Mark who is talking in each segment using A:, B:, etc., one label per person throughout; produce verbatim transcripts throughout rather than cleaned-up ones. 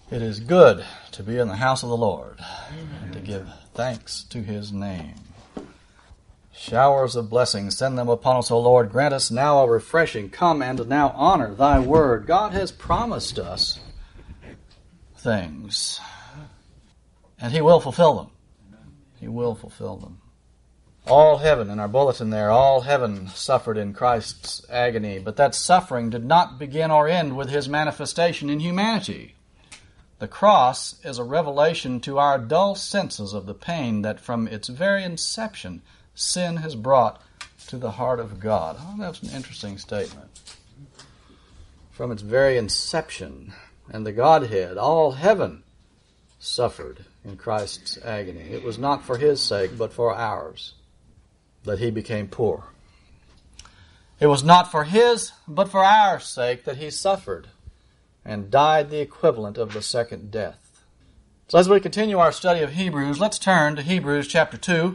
A: It is good to be in the house of the Lord and to give thanks to His name. Showers of blessings, send them upon us, O Lord. Grant us now a refreshing. Come and now honor Thy word. God has promised us things, and He will fulfill them. He will fulfill them. All heaven, in our bulletin there, all heaven suffered in Christ's agony, but that suffering did not begin or end with His manifestation in humanity. The cross is a revelation to our dull senses of the pain that from its very inception sin has brought to the heart of God. Oh, that's an interesting statement. From its very inception, and the Godhead, all heaven suffered in Christ's agony. It was not for His sake, but for ours, that He became poor. It was not for His, but for our sake that He suffered and died the equivalent of the second death. So as we continue our study of Hebrews, let's turn to Hebrews chapter two.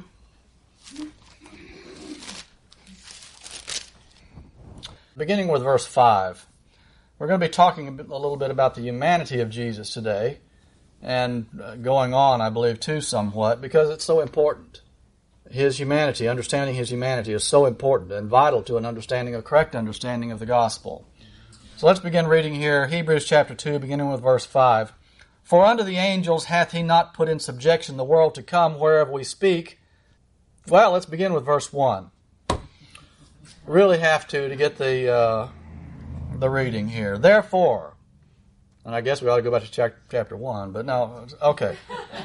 A: Beginning with verse five. We're going to be talking a, bit, a little bit about the humanity of Jesus today, and uh, going on, I believe, too, somewhat, because it's so important. His humanity, understanding His humanity, is so important and vital to an understanding, a correct understanding of the gospel. So let's begin reading here, Hebrews chapter two, beginning with verse five. For unto the angels hath He not put in subjection the world to come, whereof we speak. Well, let's begin with verse one. Really have to to get the uh, the reading here. Therefore, and I guess we ought to go back to chapter, chapter one, but no, okay.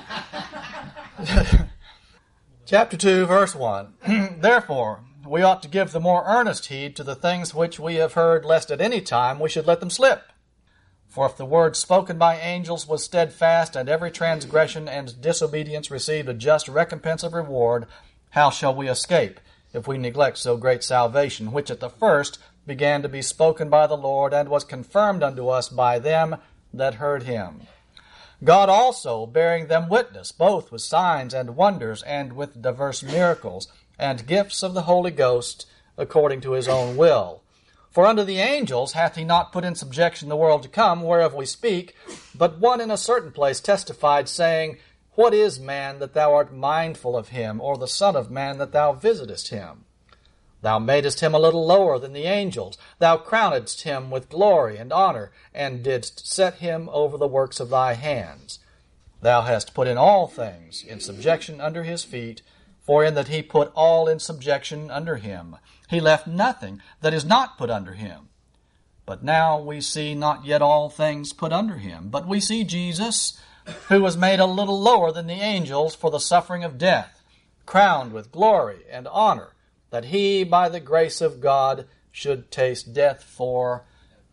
A: Chapter two, verse one. Therefore, we ought to give the more earnest heed to the things which we have heard, lest at any time we should let them slip. For if the word spoken by angels was steadfast, and every transgression and disobedience received a just recompense of reward, how shall we escape, if we neglect so great salvation, which at the first began to be spoken by the Lord, and was confirmed unto us by them that heard Him? God also bearing them witness, both with signs and wonders, and with diverse miracles, and gifts of the Holy Ghost, according to His own will. For unto the angels hath He not put in subjection the world to come, whereof we speak, but one in a certain place testified, saying, What is man that thou art mindful of him, or the son of man that thou visitest him? Thou madest him a little lower than the angels. Thou crownedst him with glory and honor, and didst set him over the works of thy hands. Thou hast put in all things in subjection under his feet, for in that He put all in subjection under Him, He left nothing that is not put under Him. But now we see not yet all things put under Him, but we see Jesus, who was made a little lower than the angels for the suffering of death, crowned with glory and honor, that He, by the grace of God, should taste death for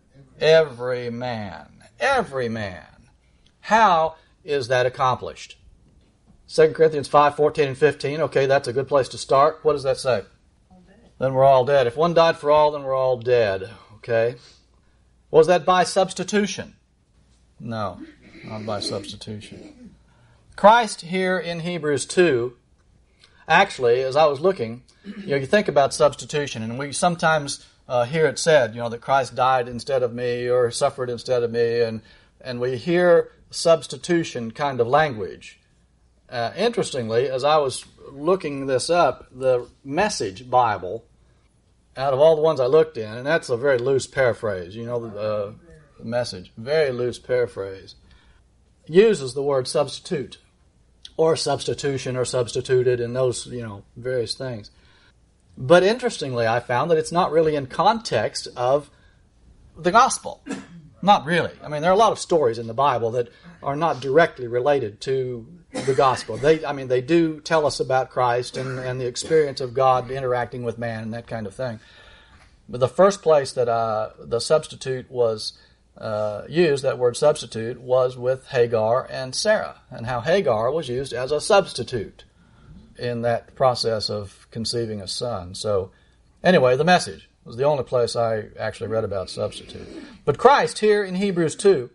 A: every man. Every man. How is that accomplished? Second Corinthians five, fourteen and fifteen. Okay, that's a good place to start. What does that say? Then we're all dead. If one died for all, then we're all dead. Okay. Was that by substitution? No, not by substitution. Christ here in Hebrews two, actually, as I was looking, you know, you think about substitution, and we sometimes uh, hear it said, you know, that Christ died instead of me or suffered instead of me, and, and we hear substitution kind of language. Uh, interestingly, as I was looking this up, the Message Bible, out of all the ones I looked in, and that's a very loose paraphrase, you know, the, uh, the Message, very loose paraphrase, uses the word substitute, or substitution, or substituted, and those, you know, various things. But interestingly, I found that it's not really in context of the gospel. Not really. I mean, there are a lot of stories in the Bible that are not directly related to the gospel. They, I mean, they do tell us about Christ and, and the experience of God interacting with man and that kind of thing. But the first place that uh, the substitute was uh, used, that word substitute, was with Hagar and Sarah, and how Hagar was used as a substitute in that process of conceiving a son. So, anyway, the Message was the only place I actually read about substitute. But Christ here in Hebrews two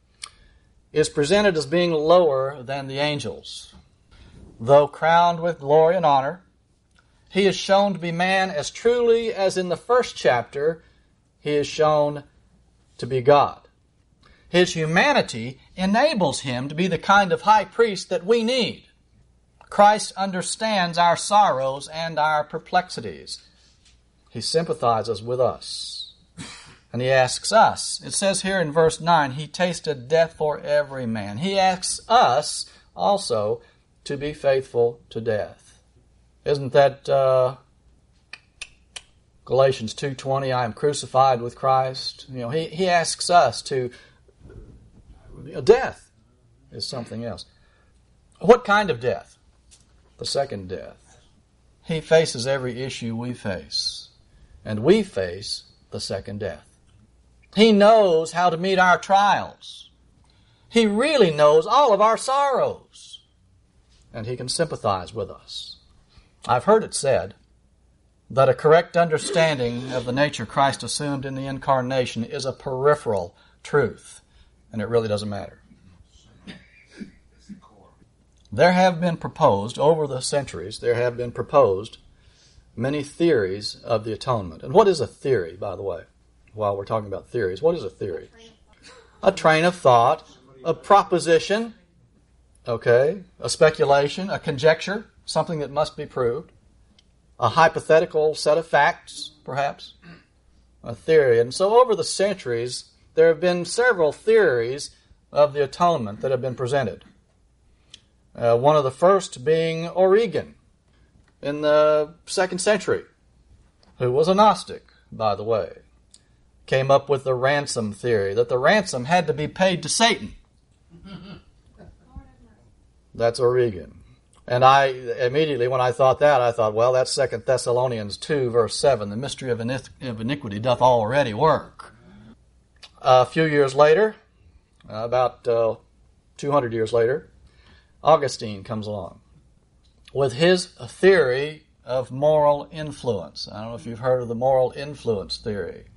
A: is presented as being lower than the angels. Though crowned with glory and honor, He is shown to be man as truly as in the first chapter He is shown to be God. His humanity enables him to be the kind of high priest that we need. Christ understands our sorrows and our perplexities. He sympathizes with us. And he asks us. It says here in verse nine, he tasted death for every man. He asks us also to be faithful to death. Isn't that uh, Galatians two twenty, I am crucified with Christ? You know, he, he asks us to... You know, death is something else. What kind of death? The second death. He faces every issue we face. And we face the second death. He knows how to meet our trials. He really knows all of our sorrows. And he can sympathize with us. I've heard it said that a correct understanding of the nature Christ assumed in the incarnation is a peripheral truth. And it really doesn't matter. There have been proposed, over the centuries, there have been proposed many theories of the atonement. And what is a theory, by the way? While we're talking about theories, what is a theory? A train of thought, a proposition, okay, a speculation, a conjecture, something that must be proved, a hypothetical set of facts, perhaps, a theory. And so over the centuries, there have been several theories of the atonement that have been presented. Uh, one of the first being Origen in the second century, who was a Gnostic, by the way, came up with the ransom theory, that the ransom had to be paid to Satan. That's Origen. And I immediately, when I thought that, I thought, well, that's Second Thessalonians two, verse seven. The mystery of iniquity doth already work. A few years later, about uh, two hundred years later, Augustine comes along with his theory of moral influence. I don't know if you've heard of the moral influence theory.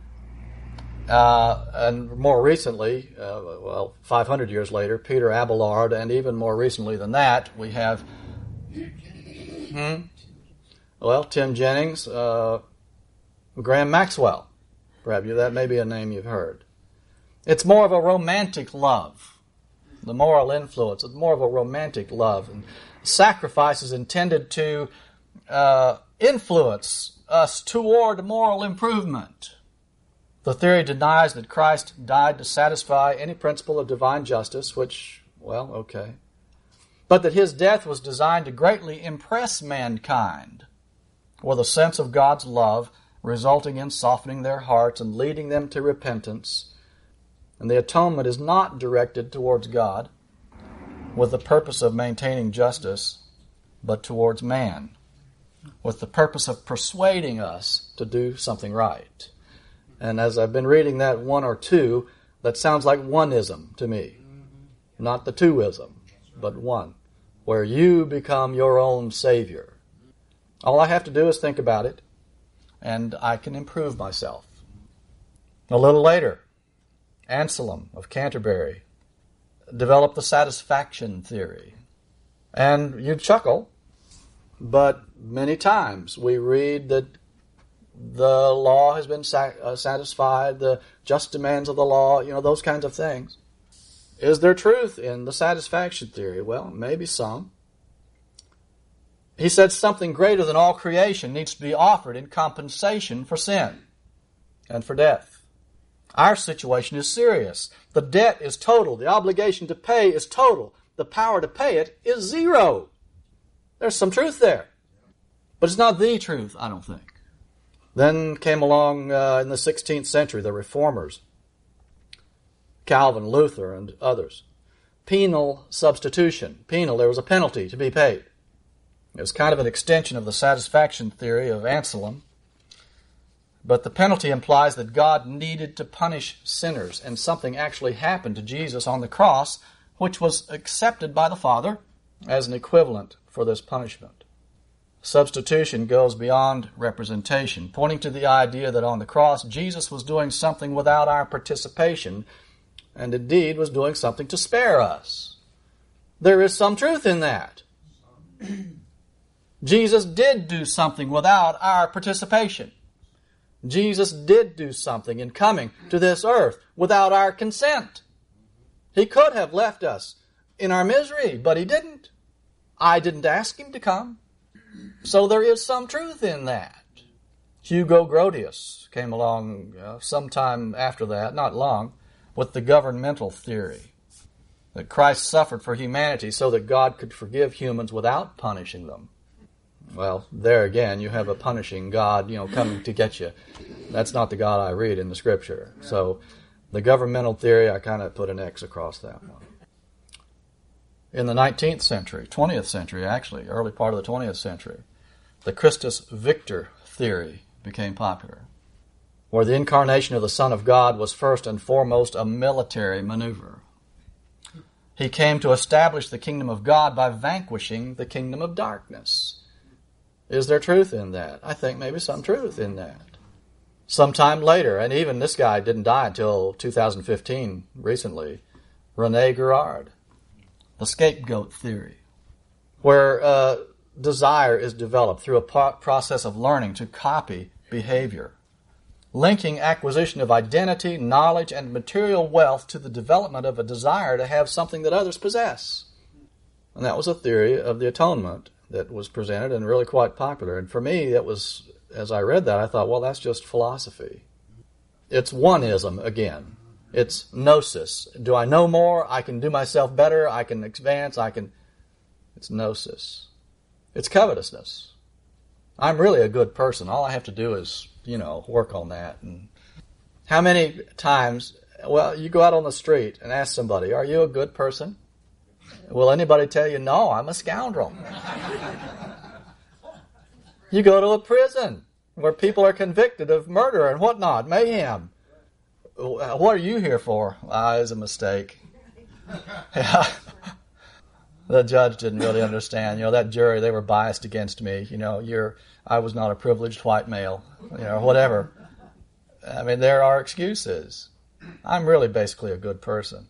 A: Uh, and more recently, uh, well, five hundred years later, Peter Abelard, and even more recently than that, we have, hmm, well, Tim Jennings, uh, Graham Maxwell. Perhaps that may be a name you've heard. It's more of a romantic love. The moral influence is more of a romantic love. And sacrifice is intended to uh, influence us toward moral improvement. The theory denies that Christ died to satisfy any principle of divine justice, which, well, okay. But that his death was designed to greatly impress mankind with a sense of God's love, resulting in softening their hearts and leading them to repentance. And the atonement is not directed towards God with the purpose of maintaining justice, but towards man, with the purpose of persuading us to do something right. And as I've been reading that one or two, that sounds like oneism to me. Not the twoism, but one, where you become your own Savior. All I have to do is think about it, and I can improve myself. A little later, Anselm of Canterbury developed the satisfaction theory. And you chuckle, but many times we read that the law has been sa- uh, satisfied, the just demands of the law, you know, those kinds of things. Is there truth in the satisfaction theory? Well, maybe some. He said something greater than all creation needs to be offered in compensation for sin and for death. Our situation is serious. The debt is total. The obligation to pay is total. The power to pay it is zero. There's some truth there. But it's not the truth, I don't think. Then came along uh, in the sixteenth century the Reformers, Calvin, Luther, and others. Penal substitution. Penal, there was a penalty to be paid. It was kind of an extension of the satisfaction theory of Anselm. But the penalty implies that God needed to punish sinners, and something actually happened to Jesus on the cross, which was accepted by the Father as an equivalent for this punishment. Substitution goes beyond representation, pointing to the idea that on the cross, Jesus was doing something without our participation, and indeed was doing something to spare us. There is some truth in that. Jesus did do something without our participation. Jesus did do something in coming to this earth without our consent. He could have left us in our misery, but he didn't. I didn't ask him to come. So there is some truth in that. Hugo Grotius came along uh, sometime after that, not long, with the governmental theory that Christ suffered for humanity so that God could forgive humans without punishing them. Well, there again, you have a punishing God, you know, coming to get you. That's not the God I read in the Scripture. So the governmental theory, I kind of put an X across that one. In the nineteenth century, twentieth century actually, early part of the twentieth century, the Christus Victor theory became popular, where the incarnation of the Son of God was first and foremost a military maneuver. He came to establish the kingdom of God by vanquishing the kingdom of darkness. Is there truth in that? I think maybe some truth in that. Sometime later, and even this guy didn't die until two thousand fifteen, recently, Rene Girard, the scapegoat theory, where uh, desire is developed through a po- process of learning to copy behavior, linking acquisition of identity, knowledge, and material wealth to the development of a desire to have something that others possess. And that was a theory of the atonement that was presented and really quite popular. And for me, that was, as I read that, I thought, well, that's just philosophy. It's oneism again. It's gnosis. Do I know more? I can do myself better. I can advance. I can... It's gnosis. It's covetousness. I'm really a good person. All I have to do is, you know, work on that. And how many times, well, you go out on the street and ask somebody, are you a good person? Will anybody tell you, no, I'm a scoundrel? You go to a prison where people are convicted of murder and whatnot, mayhem. What are you here for? Ah, it's a mistake. Yeah. The judge didn't really understand. You know, that jury, they were biased against me. You know, you're, I was not a privileged white male, you know, whatever. I mean, there are excuses. I'm really basically a good person.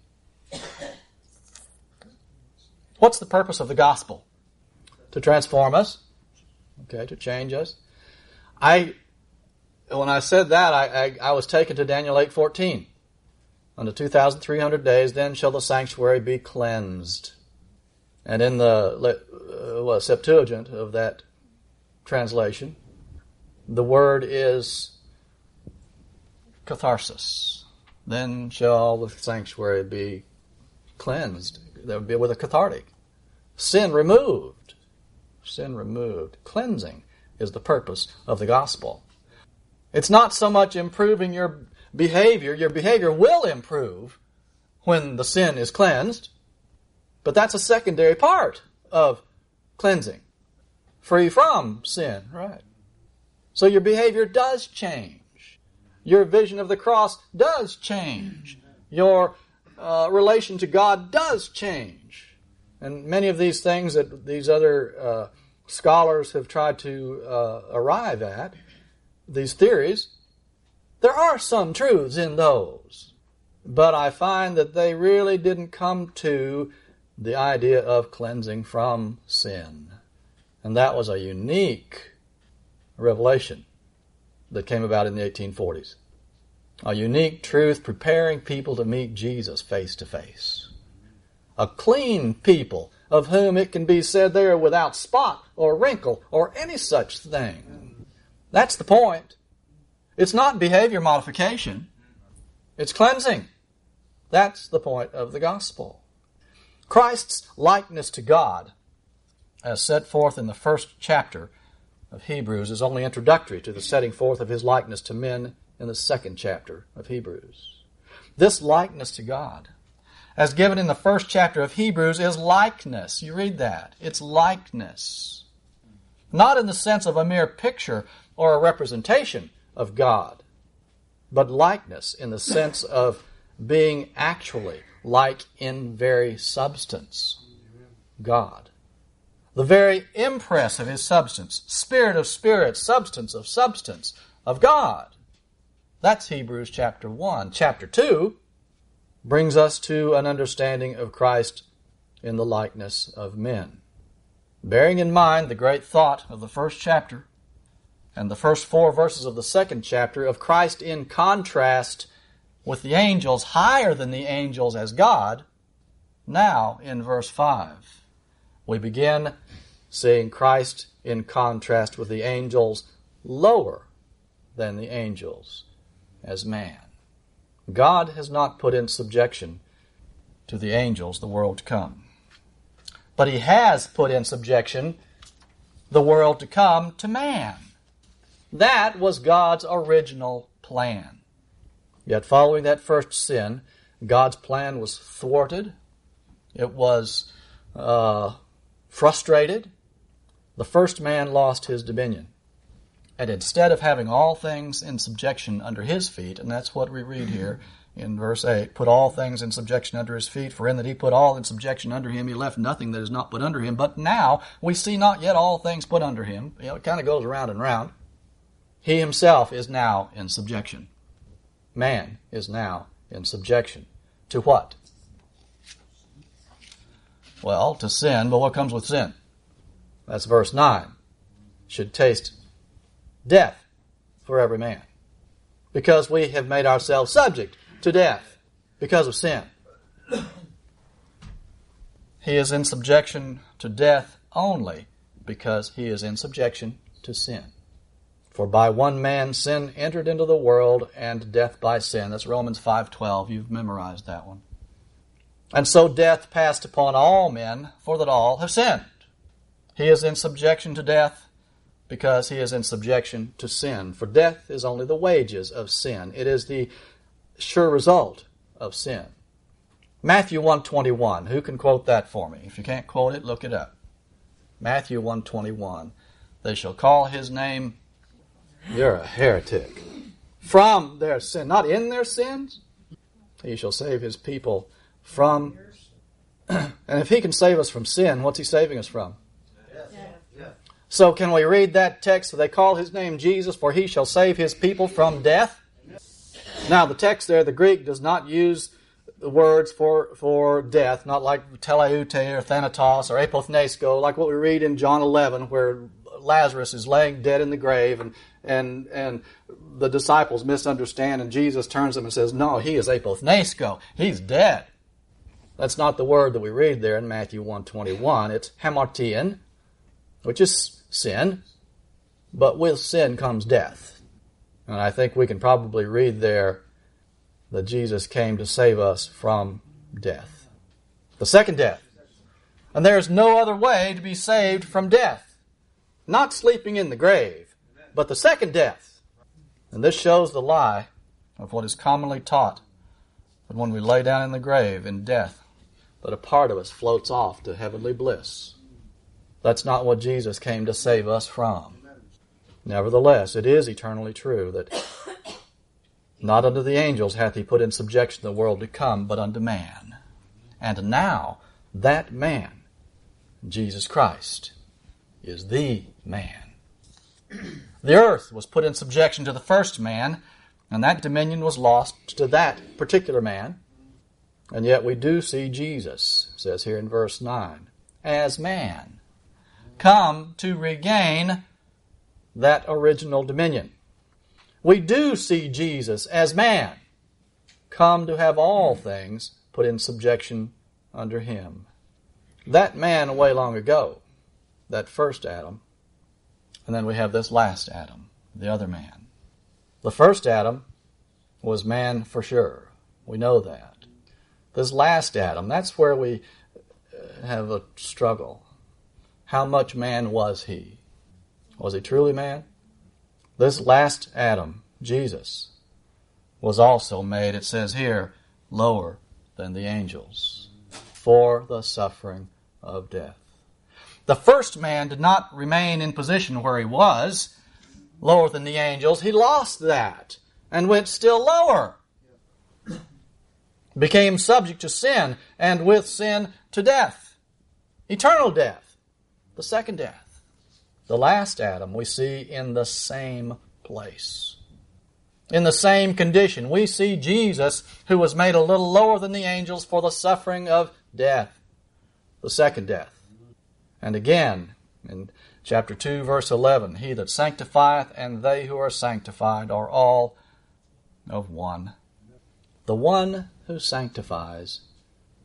A: What's the purpose of the gospel? To transform us, okay, to change us. I, when I said that, I, I, I was taken to Daniel eight fourteen. Unto two thousand three hundred days, then shall the sanctuary be cleansed. And in the uh, well, Septuagint of that translation, the word is catharsis. Then shall the sanctuary be cleansed. That would be with a cathartic. Sin removed. Sin removed. Cleansing is the purpose of the gospel. It's not so much improving your behavior. Your behavior will improve when the sin is cleansed. But that's a secondary part of cleansing. Free from sin, right? So your behavior does change. Your vision of the cross does change. Your uh, relation to God does change. And many of these things that these other uh, scholars have tried to uh, arrive at, these theories, there are some truths in those. But I find that they really didn't come to the idea of cleansing from sin. And that was a unique revelation that came about in the eighteen forties. A unique truth preparing people to meet Jesus face to face. A clean people of whom it can be said they are without spot or wrinkle or any such thing. That's the point. It's not behavior modification. It's cleansing. That's the point of the gospel. Christ's likeness to God, as set forth in the first chapter of Hebrews, is only introductory to the setting forth of his likeness to men in the second chapter of Hebrews. This likeness to God, as given in the first chapter of Hebrews, is likeness. You read that. It's likeness. Not in the sense of a mere picture or a representation of God, but likeness in the sense of being actually like in very substance, God. The very impress of his substance, spirit of spirit, substance of substance of God. That's Hebrews chapter one. Chapter two brings us to an understanding of Christ in the likeness of men. Bearing in mind the great thought of the first chapter and the first four verses of the second chapter of Christ in contrast with the angels, higher than the angels as God, Now, in verse five, we begin seeing Christ in contrast with the angels, lower than the angels as man. God has not put in subjection to the angels the world to come. But he has put in subjection the world to come to man. That was God's original plan. Yet following that first sin, God's plan was thwarted. It was uh, frustrated. The first man lost his dominion. And instead of having all things in subjection under his feet, and that's what we read here in verse eight, put all things in subjection under his feet, for in that he put all in subjection under him, he left nothing that is not put under him. But now we see not yet all things put under him. You know, it kind of goes around and round. He himself is now in subjection. Man is now in subjection. To what? Well, to sin, but what comes with sin? That's verse nine. Should taste death for every man. Because we have made ourselves subject to death because of sin. He is in subjection to death only because he is in subjection to sin. For by one man sin entered into the world, and death by sin. That's Romans five twelve. You've memorized that one. And so death passed upon all men, for that all have sinned. He is in subjection to death because he is in subjection to sin. For death is only the wages of sin. It is the sure result of sin. Matthew one twenty-one. Who can quote that for me? If you can't quote it, look it up. Matthew one twenty-one. They shall call his name... You're a heretic. From their sin, not in their sins. He shall save his people from... And if he can save us from sin, what's he saving us from? So can we read that text? So they call his name Jesus, for he shall save his people from death. Now the text there, the Greek, does not use the words for, for death, not like teleute or thanatos or apothnesko, like what we read in John eleven, where Lazarus is laying dead in the grave, and, and, and the disciples misunderstand, and Jesus turns them and says, no, he is apothnesko. He's dead. That's not the word that we read there in Matthew one twenty-one. It's hamartian, which is sin, but with sin comes death. And I think we can probably read there that Jesus came to save us from death. The second death. And there is no other way to be saved from death. Not sleeping in the grave, but the second death. And this shows the lie of what is commonly taught, that when we lay down in the grave in death, that a part of us floats off to heavenly bliss. That's not what Jesus came to save us from. Nevertheless, it is eternally true that not unto the angels hath he put in subjection the world to come, but unto man. And now that man, Jesus Christ, is the man. The earth was put in subjection to the first man, and that dominion was lost to that particular man. And yet we do see Jesus, it says here in verse nine, as man, come to regain that original dominion. We do see Jesus as man, come to have all things put in subjection under him. That man away long ago, that first Adam, and then we have this last Adam, the other man. The first Adam was man for sure. We know that. This last Adam, that's where we have a struggle. How much man was he? Was he truly man? This last Adam, Jesus, was also made, it says here, lower than the angels for the suffering of death. The first man did not remain in position where he was, lower than the angels. He lost that and went still lower. Became subject to sin, and with sin to death. Eternal death. The second death. The last Adam we see in the same place. In the same condition. We see Jesus, who was made a little lower than the angels for the suffering of death. The second death. And again, in chapter two, verse eleven, he that sanctifieth and they who are sanctified are all of one. The one who sanctifies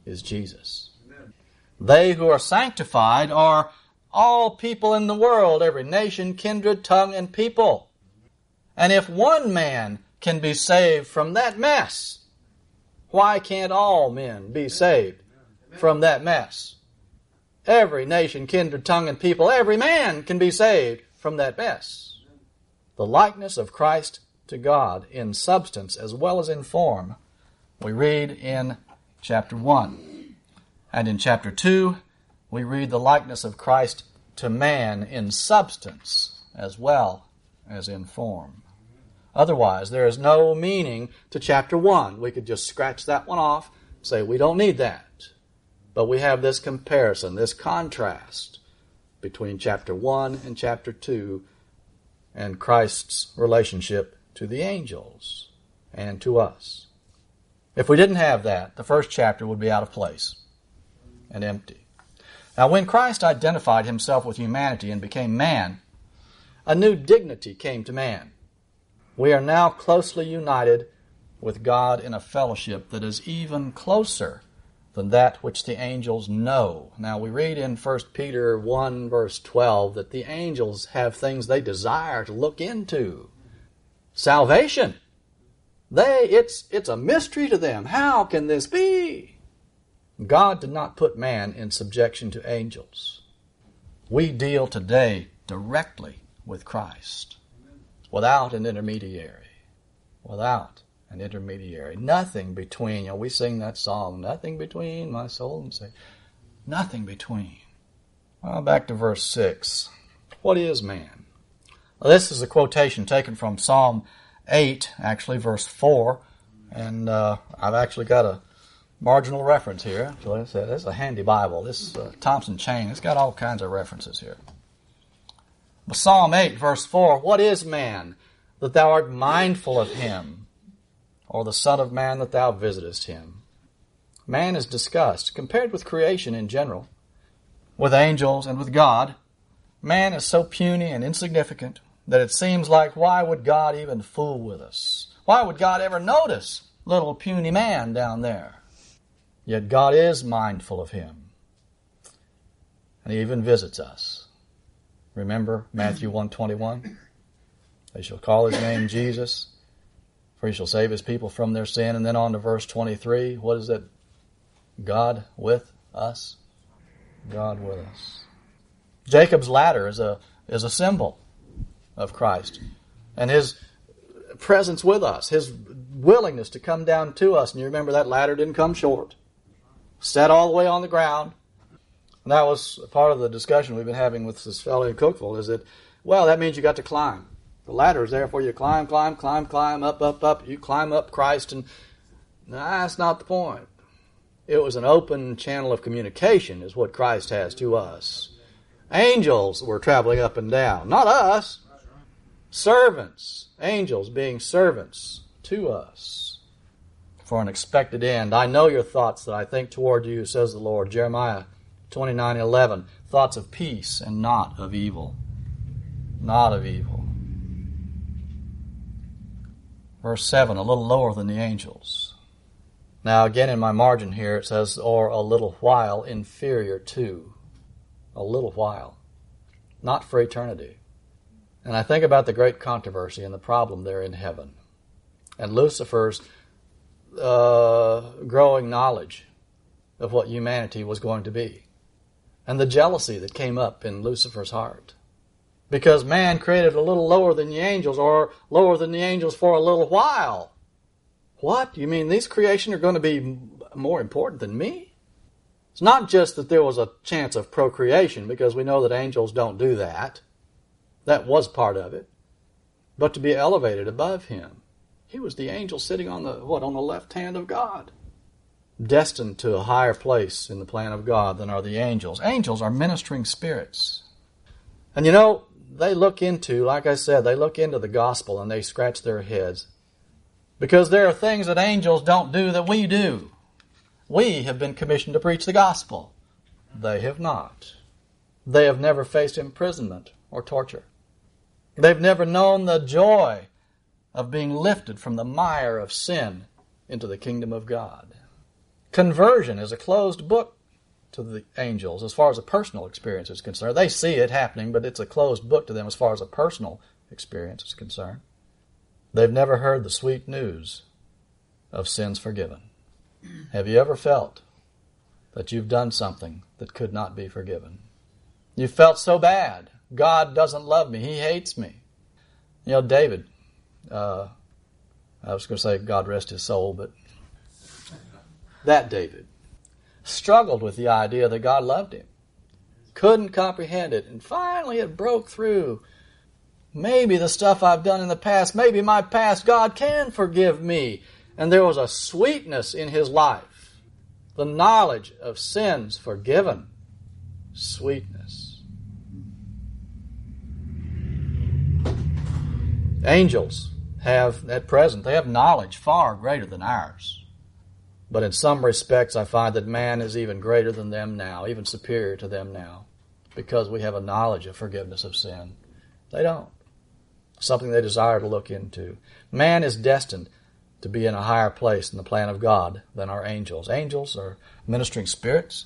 A: is Jesus. Amen. They who are sanctified are all people in the world, every nation, kindred, tongue, and people. And if one man can be saved from that mess, why can't all men be saved from that mess? Every nation, kindred, tongue, and people, every man can be saved from that mess. The likeness of Christ to God in substance as well as in form, we read in chapter one. And in chapter two, we read the likeness of Christ to man in substance as well as in form. Otherwise, there is no meaning to chapter one. We could just scratch that one off, say we don't need that. But we have this comparison, this contrast between chapter one and chapter two and Christ's relationship to the angels and to us. If we didn't have that, the first chapter would be out of place and empty. Now, when Christ identified himself with humanity and became man, a new dignity came to man. We are now closely united with God in a fellowship that is even closer than that which the angels know. Now, we read in First Peter one, verse twelve, that the angels have things they desire to look into. Salvation. They, it's, it's a mystery to them. How can this be? God did not put man in subjection to angels. We deal today directly with Christ, without an intermediary. Without an intermediary. Nothing between. You know, we sing that song, nothing between my soul and say, nothing between. Well, back to verse six. What is man? Well, this is a quotation taken from Psalm eight, actually, verse four. And uh, I've actually got a marginal reference here. So this is a handy Bible. This uh, Thompson Chain, it's got all kinds of references here. But Psalm eight, verse four, what is man that thou art mindful of him, or the Son of Man that thou visitest him? Man is discussed, compared with creation in general, with angels and with God. Man is so puny and insignificant that it seems like, why would God even fool with us? Why would God ever notice little puny man down there? Yet God is mindful of him, and he even visits us. Remember Matthew one twenty-one? They shall call his name Jesus, for he shall save his people from their sin. And then on to verse twenty-three. What is it? God with us. God with us. Jacob's ladder is a is a symbol of Christ and his presence with us, his willingness to come down to us. And you remember that ladder didn't come short. Set all the way on the ground. And that was part of the discussion we've been having with this fellow in Cookville, is that, well, that means you got to climb. The ladder is there for you to climb, climb, climb, climb, up, up, up. You climb up Christ, and nah, that's not the point. It was an open channel of communication is what Christ has to us. Angels were traveling up and down, not us. Servants, angels being servants to us for an expected end. I know your thoughts that I think toward you, says the Lord. Jeremiah twenty-nine eleven, thoughts of peace and not of evil. Not of evil. Verse seven, a little lower than the angels. Now again in my margin here it says, or a little while inferior to. A little while. Not for eternity. And I think about the great controversy and the problem there in heaven. And Lucifer's uh, growing knowledge of what humanity was going to be. And the jealousy that came up in Lucifer's heart. Because man created a little lower than the angels, or lower than the angels for a little while. What? You mean these creation are going to be more important than me? It's not just that there was a chance of procreation, because we know that angels don't do that. That was part of it. But to be elevated above him. He was the angel sitting on the, what, on the left hand of God. Destined to a higher place in the plan of God than are the angels. Angels are ministering spirits. And you know, they look into, like I said, they look into the gospel and they scratch their heads. Because there are things that angels don't do that we do. We have been commissioned to preach the gospel. They have not. They have never faced imprisonment or torture. They've never known the joy of being lifted from the mire of sin into the kingdom of God. Conversion is a closed book to the angels as far as a personal experience is concerned. They see it happening, but it's a closed book to them as far as a personal experience is concerned. They've never heard the sweet news of sins forgiven. Have you ever felt that you've done something that could not be forgiven? You felt so bad. God doesn't love me. He hates me. You know, David, uh, I was going to say God rest his soul, but that David struggled with the idea that God loved him. Couldn't comprehend it. And finally it broke through. Maybe the stuff I've done in the past, maybe my past, God can forgive me. And there was a sweetness in his life. The knowledge of sins forgiven. Sweetness. Angels have, at present, they have knowledge far greater than ours. But in some respects, I find that man is even greater than them now, even superior to them now, because we have a knowledge of forgiveness of sin. They don't. Something they desire to look into. Man is destined to be in a higher place in the plan of God than our angels. Angels are ministering spirits,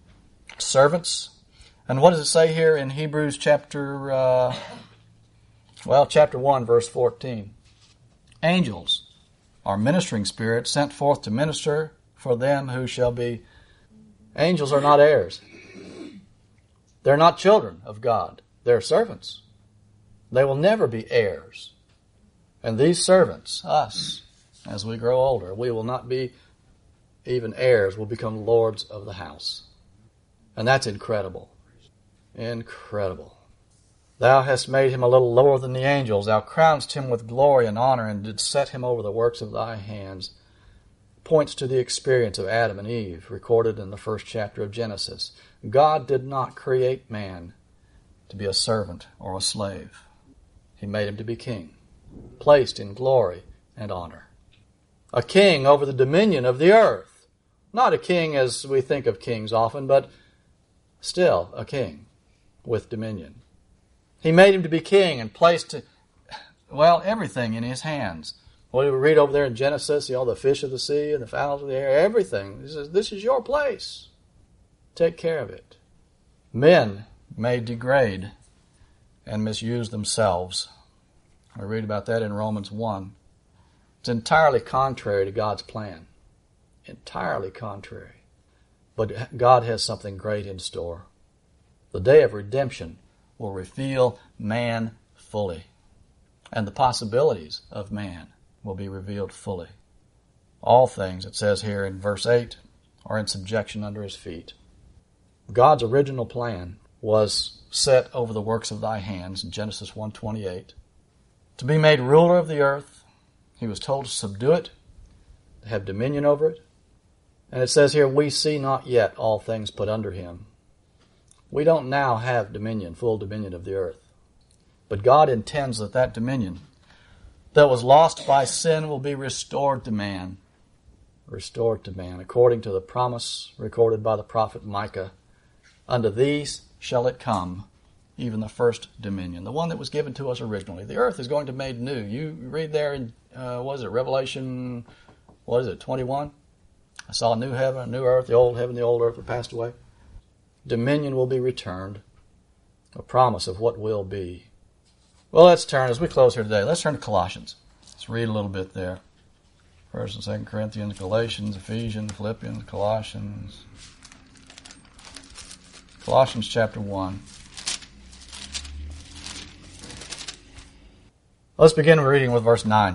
A: servants. And what does it say here in Hebrews chapter, uh, well, chapter one, verse fourteen? Angels are ministering spirits sent forth to minister for them who shall be. Angels are not heirs. They're not children of God. They're servants. They will never be heirs. And these servants, us, as we grow older, we will not be even heirs. We'll become lords of the house. And that's incredible. Incredible. Thou hast made him a little lower than the angels. Thou crownedst him with glory and honor, and didst set him over the works of thy hands. Points to the experience of Adam and Eve, recorded in the first chapter of Genesis. God did not create man to be a servant or a slave. He made him to be king, placed in glory and honor. A king over the dominion of the earth. Not a king as we think of kings often, but still a king with dominion. He made him to be king and placed, well, everything in his hands. What do we read over there in Genesis? You know, the fish of the sea and the fowls of the air, everything. He says, this is your place. Take care of it. Men may degrade and misuse themselves. I read about that in Romans one. It's entirely contrary to God's plan. Entirely contrary. But God has something great in store. The day of redemption will reveal man fully. And the possibilities of man will be revealed fully. All things, it says here in verse eight, are in subjection under his feet. God's original plan was set over the works of thy hands in Genesis one twenty-eight. To be made ruler of the earth, he was told to subdue it, to have dominion over it. And it says here, we see not yet all things put under him. We don't now have dominion, full dominion of the earth. But God intends that that dominion that was lost by sin will be restored to man. Restored to man, according to the promise recorded by the prophet Micah. Unto these shall it come, even the first dominion, the one that was given to us originally. The earth is going to be made new. You read there in, uh, what is it, Revelation, what is it, twenty-one? I saw a new heaven, a new earth, the old heaven, the old earth have passed away. Dominion will be returned, a promise of what will be. Well, let's turn, as we close here today, let's turn to Colossians. Let's read a little bit there. First and Second Corinthians, Galatians, Ephesians, Philippians, Colossians. Colossians chapter one. Let's begin reading with verse nine.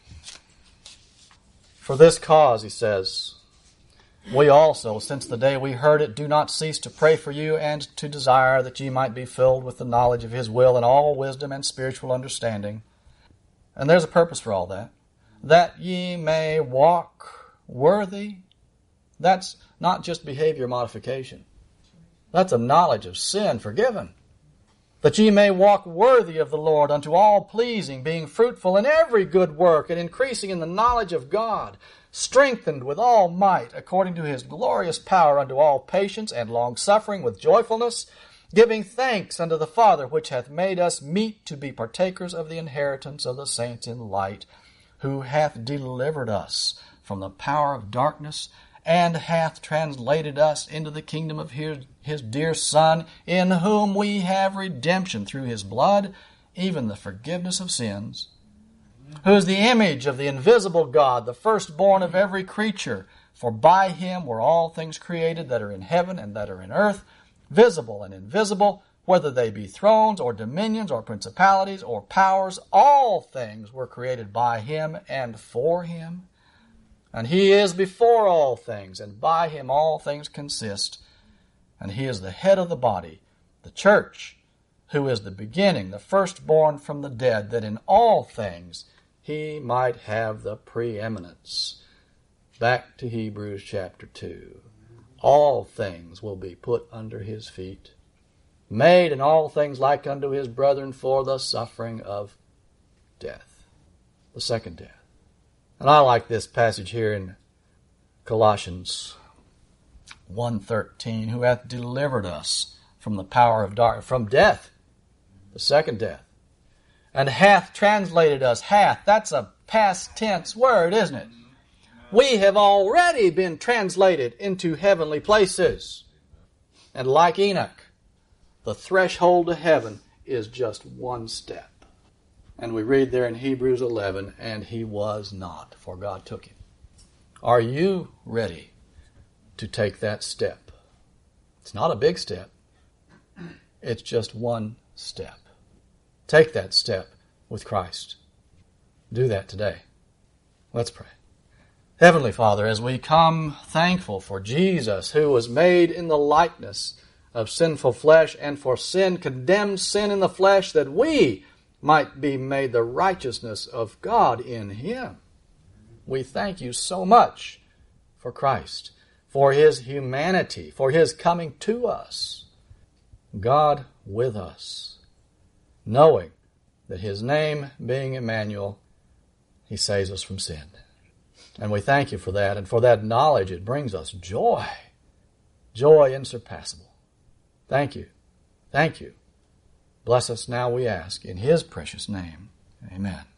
A: For this cause, he says, we also, since the day we heard it, do not cease to pray for you and to desire that ye might be filled with the knowledge of his will and all wisdom and spiritual understanding. And there's a purpose for all that. That ye may walk worthy. That's not just behavior modification. That's a knowledge of sin forgiven. That ye may walk worthy of the Lord unto all pleasing, being fruitful in every good work and increasing in the knowledge of God, strengthened with all might, according to his glorious power, unto all patience and longsuffering with joyfulness, giving thanks unto the Father, which hath made us meet to be partakers of the inheritance of the saints in light, who hath delivered us from the power of darkness, and hath translated us into the kingdom of his, his dear Son, in whom we have redemption through his blood, even the forgiveness of sins, who is the image of the invisible God, the firstborn of every creature. For by him were all things created that are in heaven and that are in earth, visible and invisible, whether they be thrones or dominions or principalities or powers. All things were created by him and for him. And he is before all things, and by him all things consist. And he is the head of the body, the church, who is the beginning, the firstborn from the dead, that in all things he might have the preeminence. Back to Hebrews chapter two. All things will be put under his feet, made in all things like unto his brethren for the suffering of death, the second death. And I like this passage here in Colossians one thirteen, who hath delivered us from the power of darkness, from death, the second death, and hath translated us. Hath, that's a past tense word, isn't it? We have already been translated into heavenly places. And like Enoch, the threshold to heaven is just one step. And we read there in Hebrews eleven, and he was not, for God took him. Are you ready to take that step? It's not a big step. It's just one step. Take that step with Christ. Do that today. Let's pray. Heavenly Father, as we come thankful for Jesus, who was made in the likeness of sinful flesh, and for sin condemned sin in the flesh, that we might be made the righteousness of God in him. We thank you so much for Christ, for his humanity, for his coming to us, God with us, knowing that his name being Emmanuel, he saves us from sin. And we thank you for that, and for that knowledge it brings us joy, joy insurpassable. Thank you. Thank you. Bless us now, we ask, in his precious name. Amen.